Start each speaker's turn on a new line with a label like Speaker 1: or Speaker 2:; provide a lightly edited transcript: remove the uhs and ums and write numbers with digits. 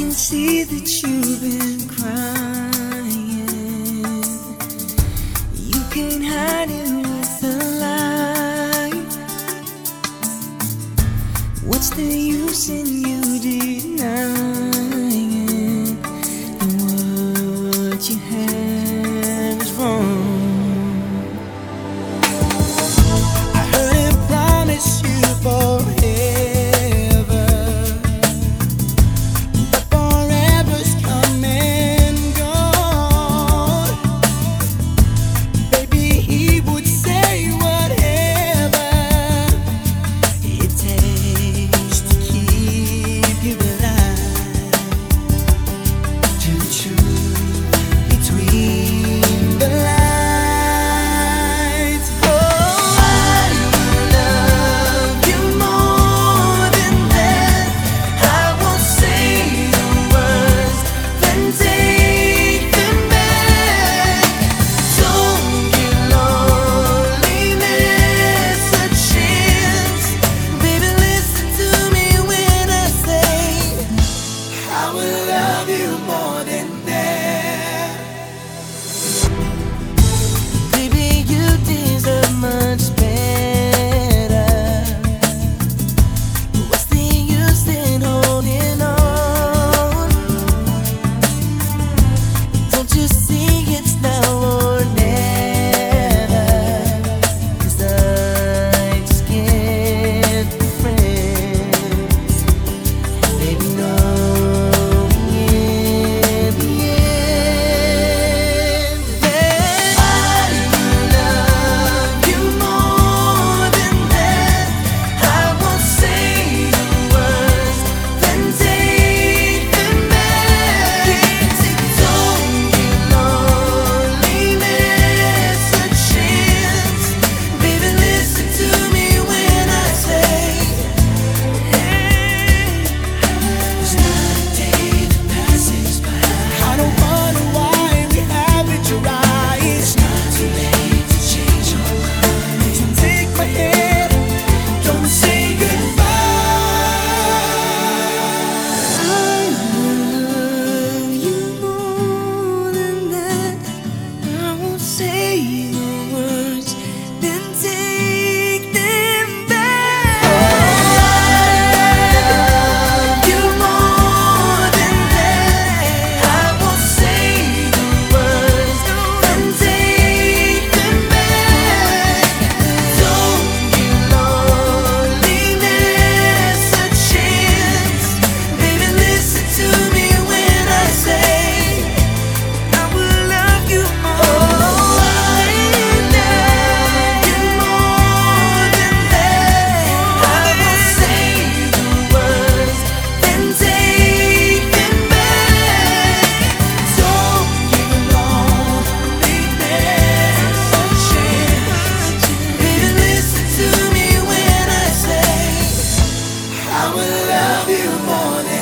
Speaker 1: can see that you've been crying. You can't hide it with a lie. What's the use in you denying that what you have is wrong? I heard him promise you forever, but forever's come and gone. Baby, he would say whatever it takes to keep you alive, to the truth between the lines. Oh, I love you more than that. I won't say the words, then take them back. Don't give loneliness a chance. Baby, listen to me when I say I will love you more than that. Baby, you deserve much better. What's the use in holding on? Don't you see it's now or never? 'Cause I just can't be friends. Baby, no, in the end, that I love you more than that. I won't say the words, then take them back. Don't give loneliness a chance. Baby, listen to me when I say there's not a day that passes by. I don't wonder why we haven't your eyes. It's not too late to change your mind. So take my hand, don't say goodbye. I love you more than that. I won't say the words, then take them back. I love you more than that. I won't say the words, then take them back. Don't give loneliness a chance. Baby, listen to me when I say I will love you more. I love you more than that. I won't say the words, then take them back. Don't give loneliness a chance. Baby, listen to me when I say I will love you more than